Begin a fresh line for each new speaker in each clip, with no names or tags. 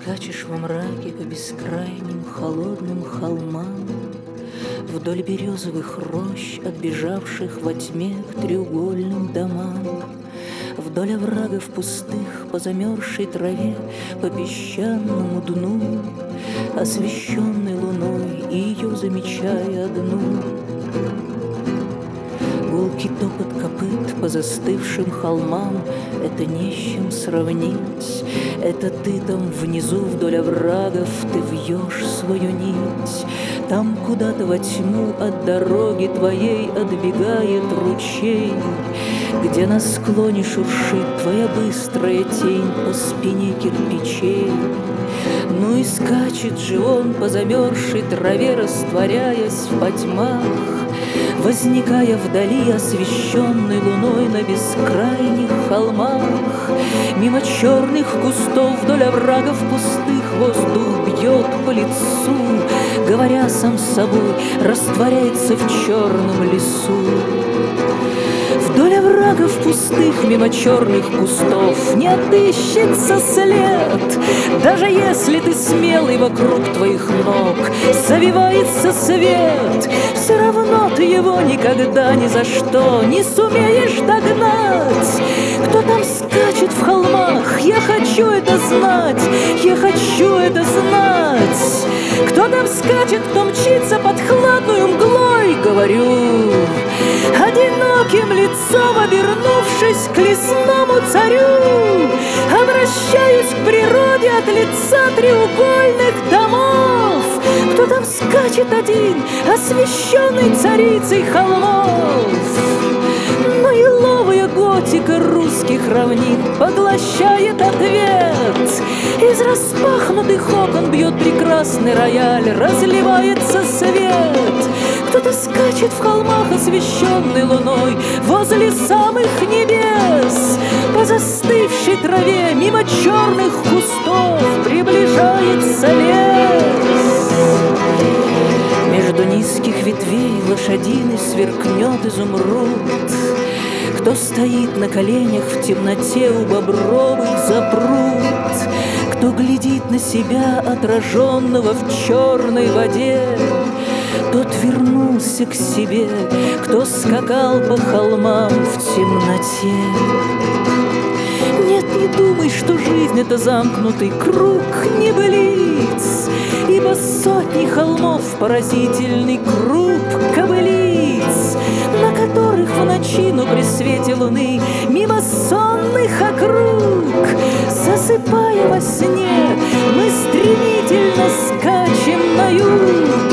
поскачешь во мраке по бескрайним холодным холмам, вдоль березовых рощ, отбежавших во тьме к треугольным домам, вдоль оврагов пустых по замерзшей траве, по песчаному дну, освещенной луной, и ее замечая одну. Гулкий топот копыт по застывшим холмам — это не с чем сравнить. Это ты там внизу вдоль оврагов, ты вьешь свою нить. Там куда-то во тьму от дороги твоей отбегает ручей, где на склоне шуршит твоя быстрая тень по спине кирпичей. Ну и скачет же он по замерзшей траве, растворяясь в потьмах, возникая вдали, освещенной луной на бескрайних холмах. Мимо черных кустов вдоль оврагов пустых воздух бьет по лицу, говоря сам с собой, растворяется в черном лесу. Вдоль оврагов пустых, мимо черных кустов не отыщется след. Даже если ты смелый, вокруг твоих ног завивается свет, все равно ты его никогда ни за что не сумеешь догнать. Кто там скачет в холмах? Я хочу это знать, я хочу это знать. Кто там скачет, кто мчится под хладную мглой? Говорю, одиноким лицом обернувшись к лесному царю, обращаюсь к природе от лица треугольных домов. Кто там скачет один, освещенный царицей холмов? Но еловая готика русских равнин поглощает ответ. Из распахнутых окон бьет прекрасный рояль, разливается свет. Кто-то скачет в холмах, освещенный луной, возле самых небес. По застывшей траве мимо черных кустов приближается лес. Между низких ветвей лошадиный сверкнет изумруд. Кто стоит на коленях в темноте у бобровых запруд, кто глядит на себя, отраженного в черной воде, тот вернулся к себе, кто скакал по холмам в темноте. Нет, не думай, что жизнь — это замкнутый круг небылиц, ибо сотни холмов — поразительный круг кобылиц, на которых в ночину при свете луны мимо сонных округ, засыпая во сне, мы стремительно скачем на юг.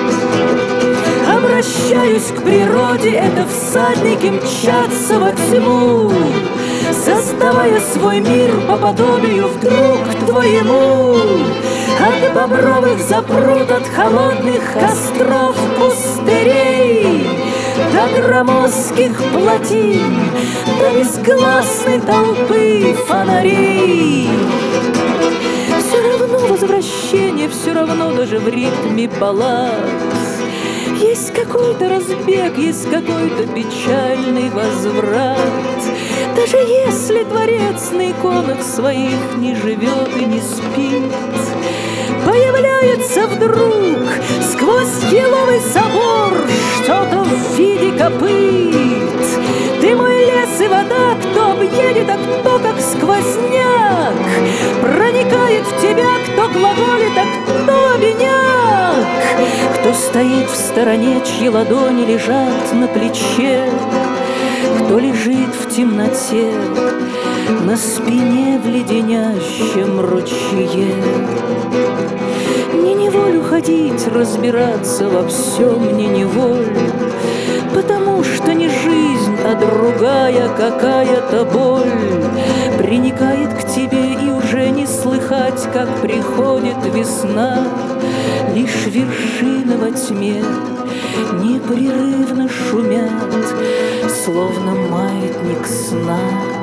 Обращаюсь к природе, это всадники мчатся во тьму, создавая свой мир по подобию вдруг твоему. От бобровых запрут, от холодных костров пустырей до громоздких плотин, до безгласной толпы фонарей. Все равно возвращение, все равно даже в ритме баллад есть какой-то разбег, есть какой-то печальный возврат. Даже если творец на иконах своих не живет и не спит, появляется вдруг сквозь еловый собор что-то в виде копыт. Ты мой лес и вода, кто объедет, а кто как сквозняк проникает в тебя, кто глаголит, а кто обиняк. Кто стоит в стороне, чьи ладони лежат на плече, кто лежит в темноте на спине в леденящем ручье. Не неволю ходить, разбираться во всем не неволю, потому что не жизнь, а другая какая-то боль приникает к тебе, и уже не слыхать, как приходит весна. Лишь вершины во тьме непрерывно шумят, словно маятник сна.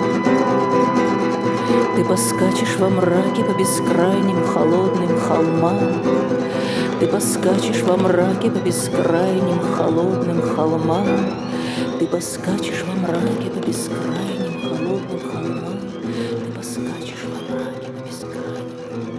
Ты поскачешь во мраке по бескрайним холодным холмам, ты поскачешь во мраке по бескрайним холодным холмам, ты поскачешь во мраке по бескрайним холодным холмам, ты поскачешь во мраке по бескрайним